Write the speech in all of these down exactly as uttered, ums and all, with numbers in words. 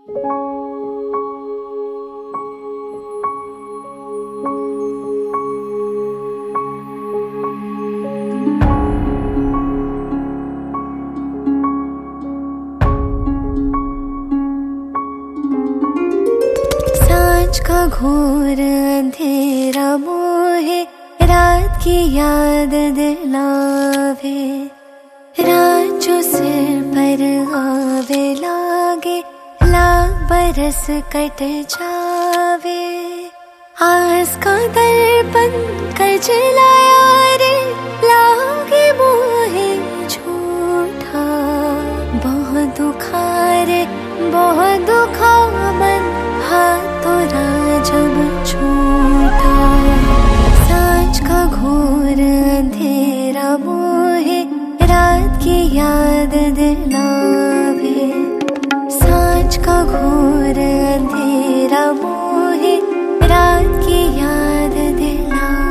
सांझ का घोर अंधेरा मोहे रात की याद दिलावे, रात जो सिर पर आवे लागे लाख बरस कट जावे। आस का दर्पण कर जलाया रे लागे मोहे झूठा, बहुत दुखा रे बहुत दुखा मन हाथों जब छूटा। सांझ का घोर अंधेरा मोहे रात की याद दिलावे, सांझ का घोर अंधेरा मोहे रात की याद दिलावे।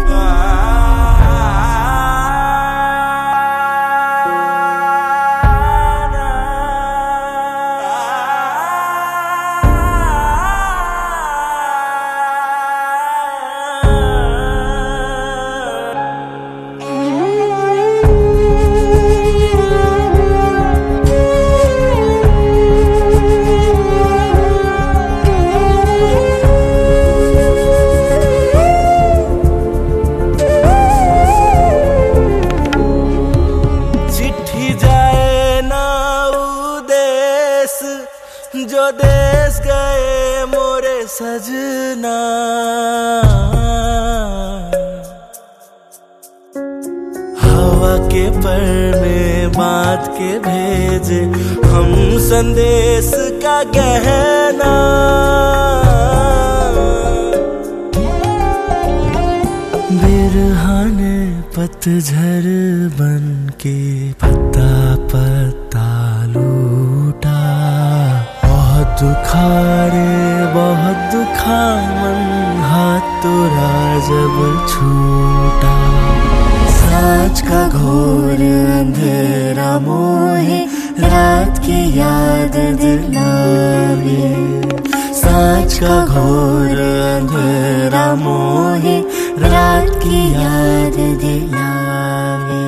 जो देश गए मोरे सजना, हवा के पर में बात के भेजे हम संदेश का गहना। बिरहाने पतझर बन के पत्ता पत्ता लूटा, बहुत दुखा रे बहुत दुखा मन हाथ तोरा जब छूटा। सांझ का घोर अंधेरा मोहे रात की याद दिलावे, सांझ का घोर अंधेरा मोहे रात की याद दिलावे।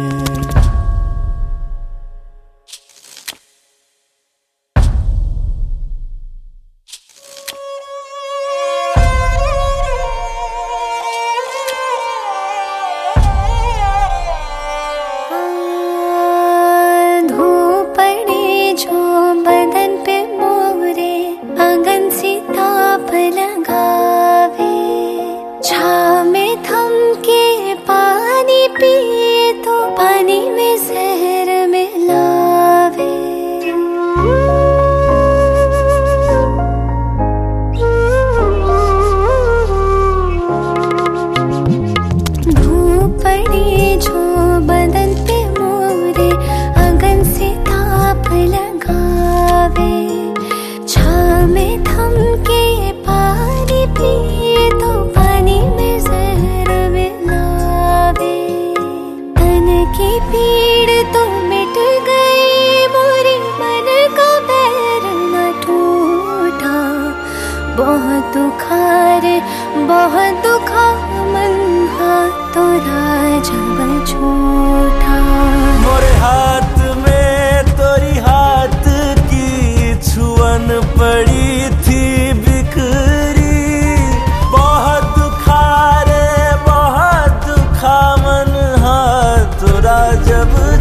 बहुत दुखा रे बहुत दुखा मन हाथों जब छूटा। मोरे हाथ में तोरी हाथ की छुअन पड़ी थी बिखरी, बहुत दुखा रे बहुत दुखा मन हाथों जब